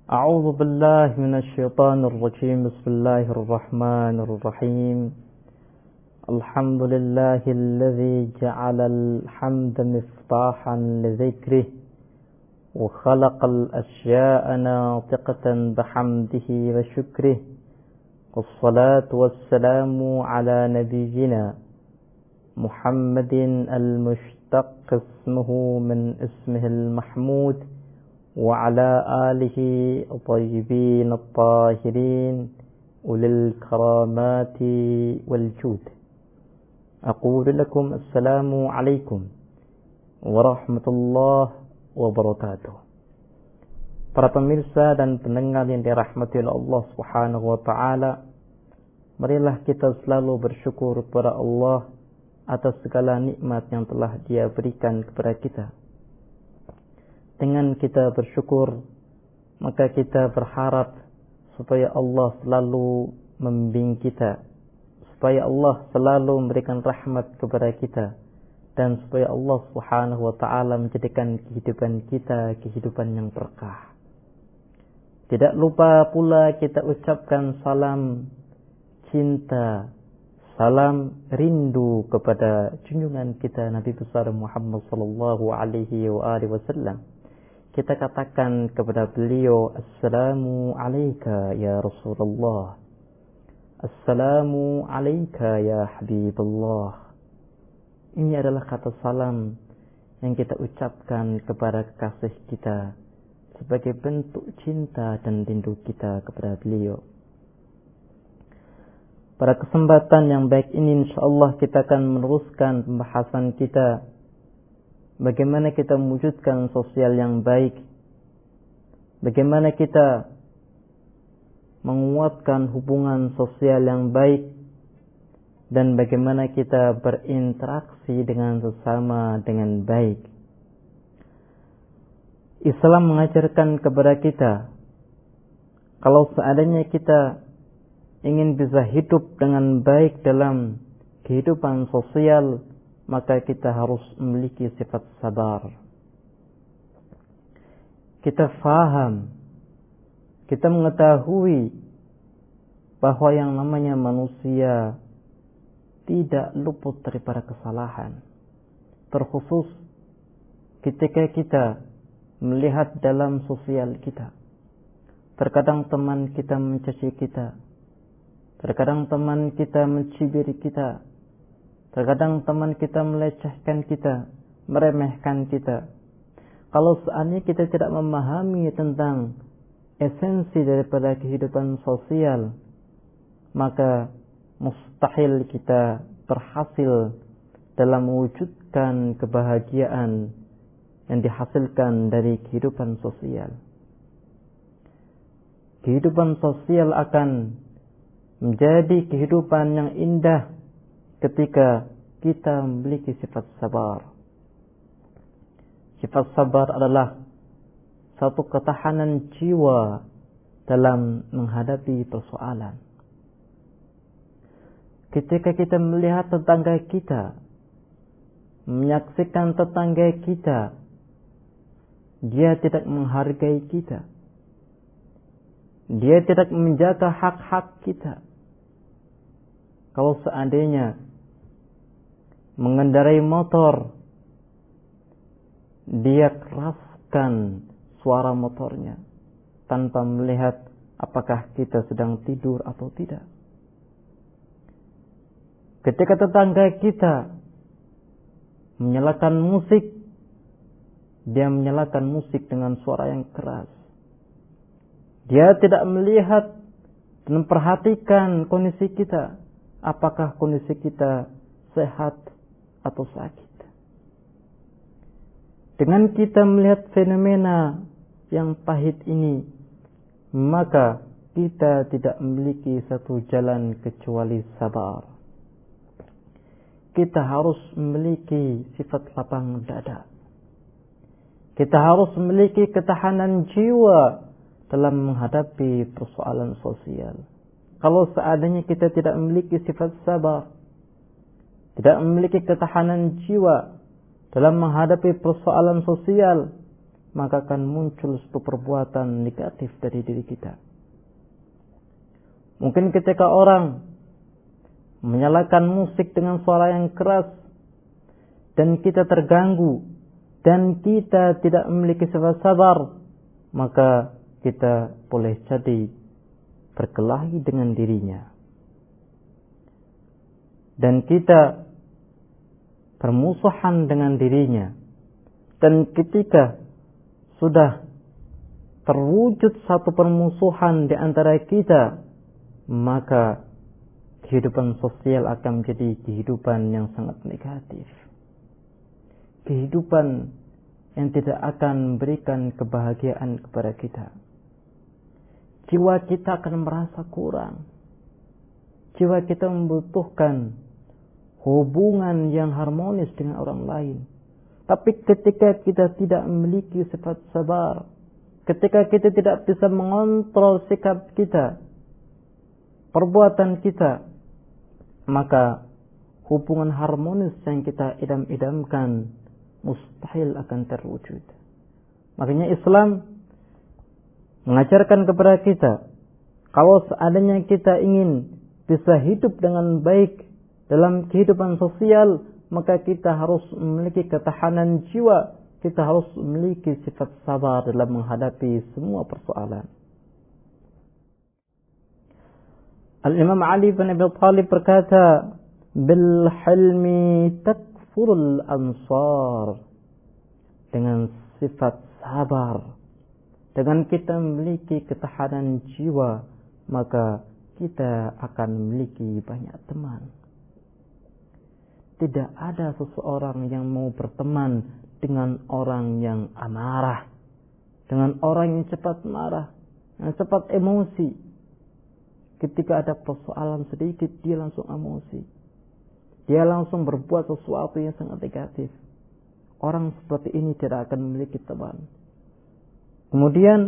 أعوذ بالله من الشيطان الرجيم. بسم الله الرحمن الرحيم. الحمد لله الذي جعل الحمد مفتاحا لذكره وخلق الأشياء ناطقة بحمده وشكره، والصلاة والسلام على نبينا محمد المشتق اسمه من اسمه المحمود، وعلى آله الطيبين الطاهرين أولي الكرامات والجود. أقول لكم السلام عليكم ورحمة الله wabarakatuh. Para pemirsa dan pendengar yang dirahmati oleh Allah Subhanahu wa taala, marilah kita selalu bersyukur kepada Allah atas segala nikmat yang telah Dia berikan kepada kita. Dengan kita bersyukur, maka kita berharap supaya Allah selalu membimbing kita, supaya Allah selalu memberikan rahmat kepada kita, dan supaya Allah Subhanahu wa taala menjadikan kehidupan kita kehidupan yang berkah. Tidak lupa pula kita ucapkan salam cinta, salam rindu kepada junjungan kita Nabi besar Muhammad sallallahu alaihi wasallam. Kita katakan kepada beliau, Assalamu alayka ya Rasulullah, Assalamu alayka ya Habibullah. Ini adalah kata salam yang kita ucapkan kepada kekasih kita sebagai bentuk cinta dan rindu kita kepada beliau. Pada kesempatan yang baik ini, insyaallah kita akan meneruskan pembahasan kita bagaimana kita mewujudkan sosial yang baik, bagaimana kita menguatkan hubungan sosial yang baik, dan bagaimana kita berinteraksi dengan sesama dengan baik. Islam mengajarkan kepada kita, kalau seandainya kita ingin bisa hidup dengan baik dalam kehidupan sosial, maka kita harus memiliki sifat sabar. Kita faham, kita mengetahui bahwa yang namanya manusia tidak luput daripada kesalahan. Terkhusus ketika kita melihat dalam sosial kita. Terkadang teman kita mencaci kita. Terkadang teman kita mencibir kita. Terkadang teman kita melecehkan kita, meremehkan kita. Kalau seandainya kita tidak memahami tentang esensi daripada kehidupan sosial, maka mustahil kita berhasil dalam mewujudkan kebahagiaan yang dihasilkan dari kehidupan sosial. Kehidupan sosial akan menjadi kehidupan yang indah ketika kita memiliki sifat sabar. Sifat sabar adalah satu ketahanan jiwa dalam menghadapi persoalan. Ketika kita melihat tetangga kita, menyaksikan tetangga kita, dia tidak menghargai kita, dia tidak menjaga hak-hak kita. Kalau seandainya mengendarai motor, dia keraskan suara motornya tanpa melihat apakah kita sedang tidur atau tidak. Ketika tetangga kita menyalakan musik, dia menyalakan musik dengan suara yang keras. Dia tidak melihat dan memperhatikan kondisi kita, apakah kondisi kita sehat atau sakit. Dengan kita melihat fenomena yang pahit ini, maka kita tidak memiliki satu jalan kecuali sabar. Kita harus memiliki sifat lapang dada. Kita harus memiliki ketahanan jiwa dalam menghadapi persoalan sosial. Kalau seandainya kita tidak memiliki sifat sabar, tidak memiliki ketahanan jiwa dalam menghadapi persoalan sosial, maka akan muncul suatu perbuatan negatif dari diri kita. Mungkin ketika orang menyalakan musik dengan suara yang keras dan kita terganggu dan kita tidak memiliki sifat sabar, maka kita boleh jadi berkelahi dengan dirinya. Dan kita bermusuhan dengan dirinya. Dan ketika sudah terwujud satu permusuhan di antara kita, maka kehidupan sosial akan menjadi kehidupan yang sangat negatif. Kehidupan yang tidak akan memberikan kebahagiaan kepada kita. Jiwa kita akan merasa kurang. Jiwa kita membutuhkan hubungan yang harmonis dengan orang lain. Tapi ketika kita tidak memiliki sifat sabar, ketika kita tidak bisa mengontrol sikap kita, perbuatan kita, maka hubungan harmonis yang kita idam-idamkan mustahil akan terwujud. Makanya Islam mengajarkan kepada kita, kalau seandainya kita ingin bisa hidup dengan baik dalam kehidupan sosial, maka kita harus memiliki ketahanan jiwa, kita harus memiliki sifat sabar dalam menghadapi semua persoalan. Al-Imam Ali bin Abi Thalib berkata, bil hilmi takfurul ansar. Dengan sifat sabar, dengan kita memiliki ketahanan jiwa, maka kita akan memiliki banyak teman. Tidak ada seseorang yang mau berteman dengan orang yang amarah, dengan orang yang cepat marah, yang cepat emosi. Ketika ada persoalan sedikit, dia langsung emosi. Dia langsung berbuat sesuatu yang sangat negatif. Orang seperti ini tidak akan memiliki teman. Kemudian,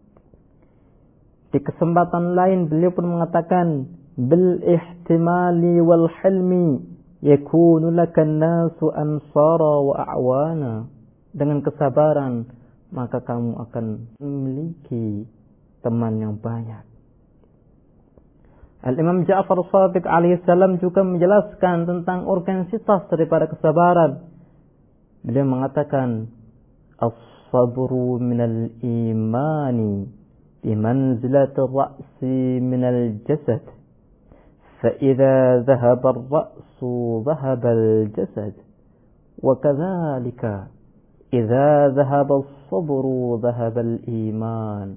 di kesempatan lain beliau pun mengatakan, bil ihtimali wal hilmi yakunu lakan nasu ansara wa a'wana. Dengan kesabaran, maka kamu akan memiliki teman yang banyak. Al-Imam Ja'far Shadiq alaihissalam juga menjelaskan tentang organisitas daripada kesabaran. Beliau mengatakan, as-sabru minal imani bimanzilati ar-ra'si minal jasad. فإذا ذهب الرأس ذهب الجسد وكذلك إذا ذهب الصبر ذهب الإيمان.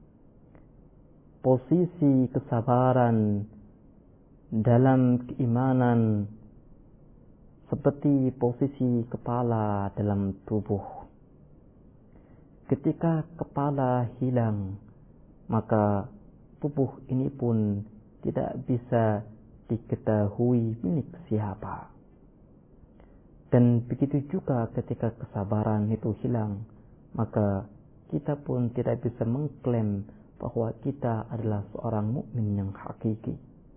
Posisi kesabaran dalam keimanan seperti posisi kepala dalam tubuh. Ketika kepala hilang, maka tubuh ini pun tidak bisa diketahui milik siapa. Dan begitu juga ketika kesabaran itu hilang, maka kita pun tidak bisa mengklaim bahwa kita adalah seorang mukmin yang hakiki.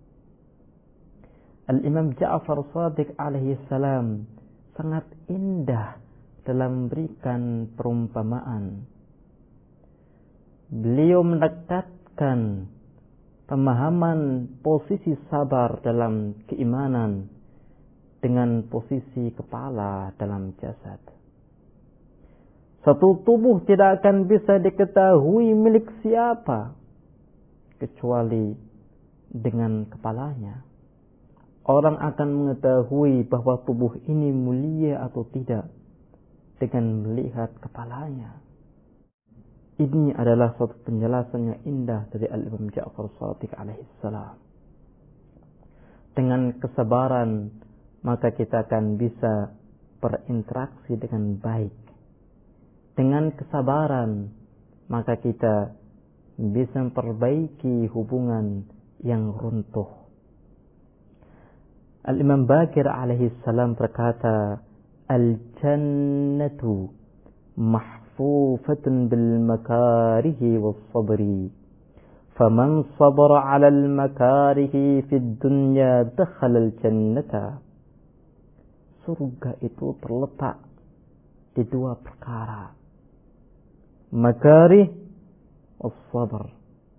Al-Imam Ja'far Shadiq alaihi salam sangat indah dalam memberikan perumpamaan. Beliau mendekatkan pemahaman posisi sabar dalam keimanan dengan posisi kepala dalam jasad. Satu tubuh tidak akan bisa diketahui milik siapa kecuali dengan kepalanya. Orang akan mengetahui bahwa tubuh ini mulia atau tidak dengan melihat kepalanya. Ini adalah suatu penjelasan yang indah dari Al-Imam Ja'far Shadiq alaihissalam. Dengan kesabaran, maka kita akan bisa berinteraksi dengan baik. Dengan kesabaran, maka kita bisa memperbaiki hubungan yang runtuh. Al-Imam Baqir alaihissalam berkata, Al-jannatu mahfufatun bil makarihi was sabri. Faman sabara ala al-makarihi fid dunya dakhala al-jannata. Surga itu terletak di dua perkara. makarih was-sabr.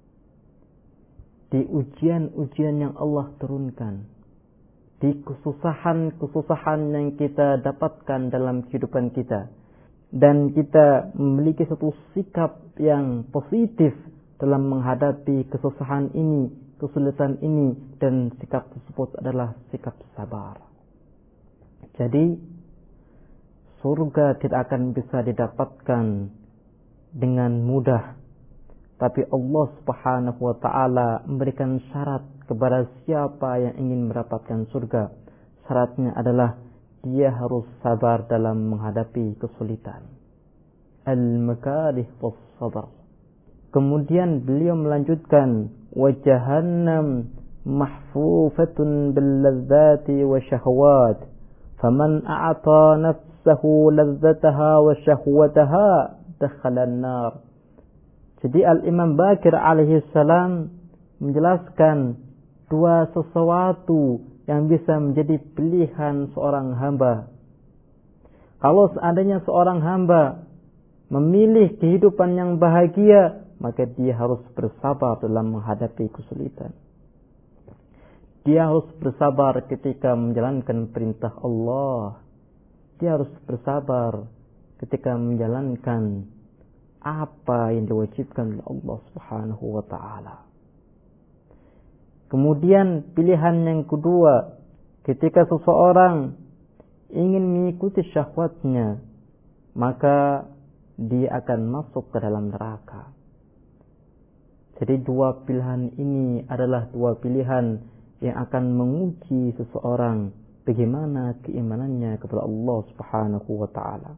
Di ujian-ujian yang Allah turunkan, di kesusahan-kesusahan yang kita dapatkan dalam kehidupan kita, dan kita memiliki satu sikap yang positif dalam menghadapi kesusahan ini, kesulitan ini, dan sikap tersebut adalah sikap sabar. Jadi surga tidak akan bisa didapatkan dengan mudah, tapi Allah Subhanahu wa ta'ala memberikan syarat kepada siapa yang ingin mendapatkan surga. Syaratnya adalah dia harus sabar dalam menghadapi kesulitan. Al-makarih was-sabr. Kemudian beliau melanjutkan, wa jahannam mahfufatun bil-ladzati wa syahwat, faman a'ata nafsahu ladzataha wa syahwataha dakhala an-nar. Jadi Al-Imam Baqir alaihi salam menjelaskan dua sesuatu yang bisa menjadi pilihan seorang hamba. Kalau seandainya seorang hamba memilih kehidupan yang bahagia, maka dia harus bersabar dalam menghadapi kesulitan. Dia harus bersabar ketika menjalankan perintah Allah. Dia harus bersabar ketika menjalankan apa yang diwajibkan oleh Allah Subhanahu wa ta'ala. Kemudian pilihan yang kedua, ketika seseorang ingin mengikuti syahwatnya, maka dia akan masuk ke dalam neraka. Jadi dua pilihan ini adalah dua pilihan yang akan menguji seseorang bagaimana keimanannya kepada Allah Subhanahu wa ta'ala.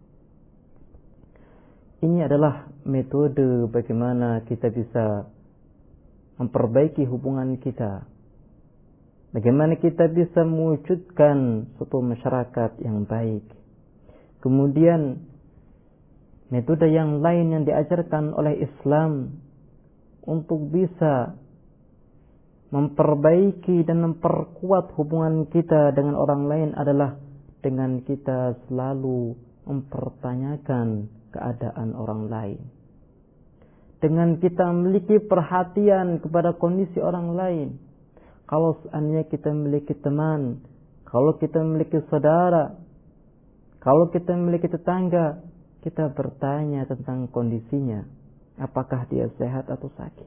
Ini adalah metode bagaimana kita bisa memperbaiki hubungan kita. Bagaimana kita bisa mewujudkan suatu masyarakat yang baik. Kemudian metode yang lain yang diajarkan oleh Islam untuk bisa memperbaiki dan memperkuat hubungan kita dengan orang lain adalah dengan kita selalu mempertanyakan keadaan orang lain. Dengan kita memiliki perhatian kepada kondisi orang lain. Kalau seandainya kita memiliki teman, kalau kita memiliki saudara, kalau kita memiliki tetangga, kita bertanya tentang kondisinya. Apakah dia sehat atau sakit?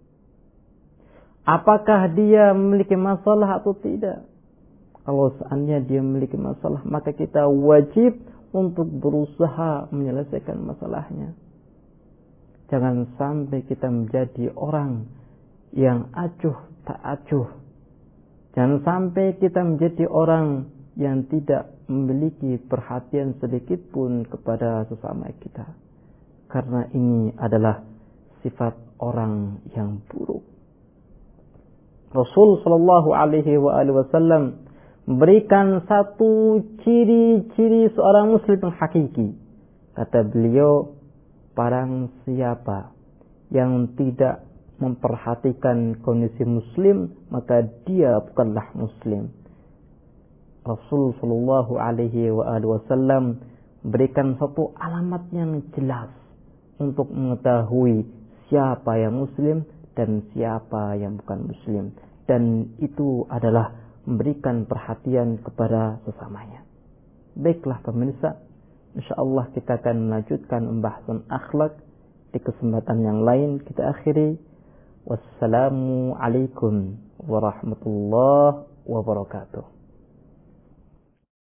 Apakah dia memiliki masalah atau tidak? Kalau seandainya dia memiliki masalah, maka kita wajib untuk berusaha menyelesaikan masalahnya. Jangan sampai kita menjadi orang yang acuh tak acuh. Jangan sampai kita menjadi orang yang tidak memiliki perhatian sedikit pun kepada sesama kita. Karena ini adalah sifat orang yang buruk. Rasul sallallahu alaihi wasallam memberikan satu ciri-ciri seorang muslim yang hakiki. Kata beliau, barang siapa yang tidak memperhatikan kondisi muslim, maka dia bukanlah muslim. Rasul sallallahu alaihi wasallam memberikan satu alamat yang jelas untuk mengetahui siapa yang muslim dan siapa yang bukan muslim. Dan itu adalah memberikan perhatian kepada sesamanya. Baiklah pemirsa, insyaallah kita akan melanjutkan pembahasan akhlak di kesempatan yang lain. Kita akhiri. Wassalamu alaikum warahmatullahi wabarakatuh.